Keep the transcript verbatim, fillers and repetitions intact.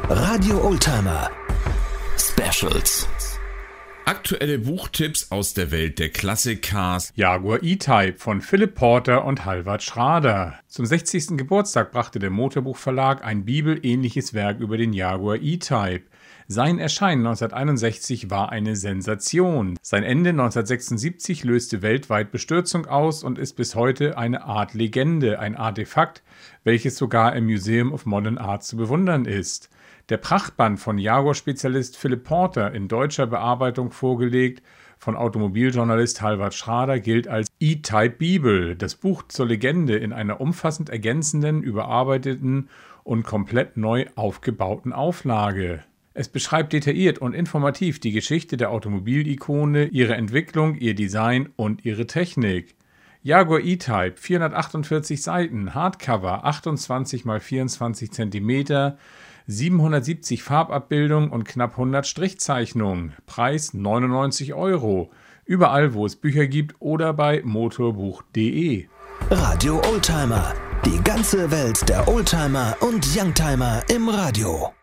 Radio Oldtimer Specials. Aktuelle Buchtipps aus der Welt der Klassikcars. Jaguar E-Type von Philipp Porter und Halvard Schrader. Zum sechzigsten Geburtstag brachte der Motorbuchverlag ein bibelähnliches Werk über den Jaguar E-Type. Sein Erscheinen neunzehnhunderteinundsechzig war eine Sensation. Sein Ende neunzehnhundertsechsundsiebzig löste weltweit Bestürzung aus und ist bis heute eine Art Legende, ein Artefakt, welches sogar im Museum of Modern Art zu bewundern ist. Der Prachtband von Jaguar-Spezialist Philipp Porter in deutscher Bearbeitung vorgelegt von Automobiljournalist Halvard Schrader gilt als E-Type Bibel, das Buch zur Legende in einer umfassend ergänzenden, überarbeiteten und komplett neu aufgebauten Auflage. Es beschreibt detailliert und informativ die Geschichte der Automobilikone, ihre Entwicklung, ihr Design und ihre Technik. Jaguar E-Type, vierhundertachtundvierzig Seiten, Hardcover, achtundzwanzig mal vierundzwanzig Zentimeter, siebenhundertsiebzig Farbabbildungen und knapp hundert Strichzeichnungen. Preis neunundneunzig Euro. Überall, wo es Bücher gibt oder bei motorbuch punkt de. Radio Oldtimer. Die ganze Welt der Oldtimer und Youngtimer im Radio.